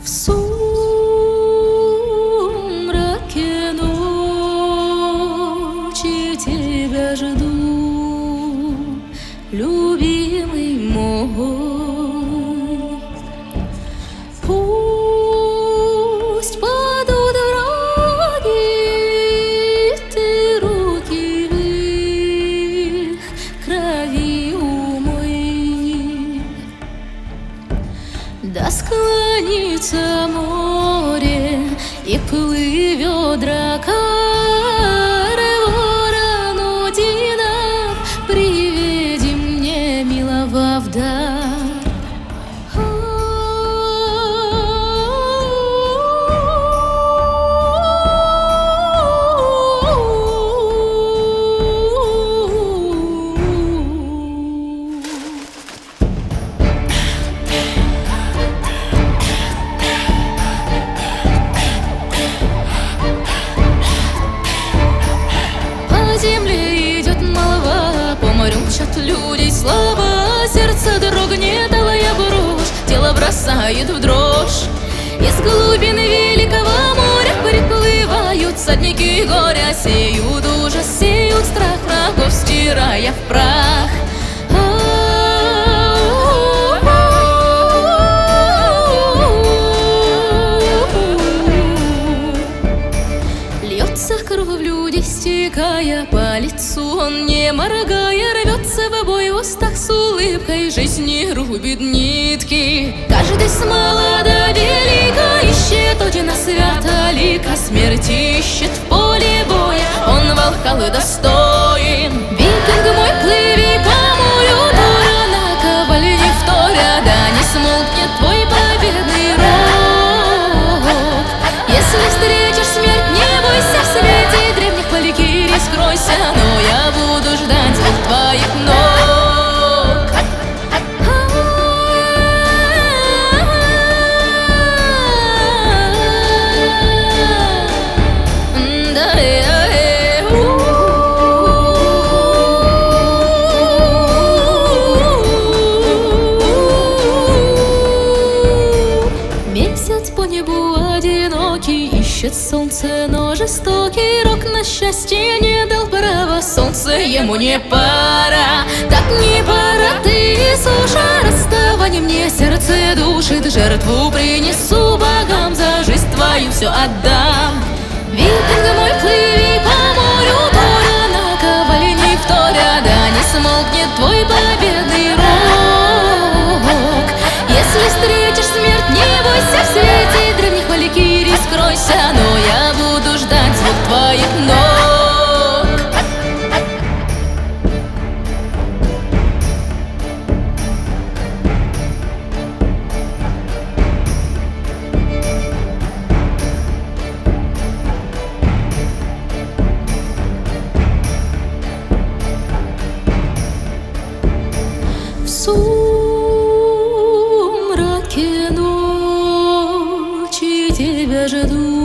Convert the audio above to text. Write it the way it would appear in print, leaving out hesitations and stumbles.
В сумраке ночи тебя жду, любимый мой. Пусть падут враги, ты руки в их крови умой. Да склонится море и плывет дракар, ворон Одинов, приведи мне милого в дар. Мчат людей слова, сердце дрогнет, алая брошь, тело бросает в дрожь. Из глубин великого моря приплывают всадники горя, сеют ужас, сеют страх врагов, стирая в прах. Льется кровь в люди, стекая по лицу, он не моргая рвется в бой, в устах с улыбкой жизни рубит нитки. Каждый с мала до велика ищет Одина свято-лика, смерть ищет в поле боя, он Валхаллы достоин. Викинг мой, плыви по морю, буря на ковале не вторя, да не смолкнет твой победный рог. Если встретишь смерть, не бойся, в свете древних валькирий скройся, но я буду ждать звук твоих ног. Месяц по небу одинокий ищет солнце, но жестокий рок на счастье не дал права. Солнце ему не пора, так не пора, ты суша. Расставание мне сердце душит, жертву принесу богам, за жизнь твою все отдам. Викинг мой, плыви по морю, буря на ковале не вторя, да не смолкнет твой победный рог. Если встретишь смерть, не бойся, в свете древних валькирий скройся, но я буду ждать звук твоих ног. В сумраке ночи тебя жду,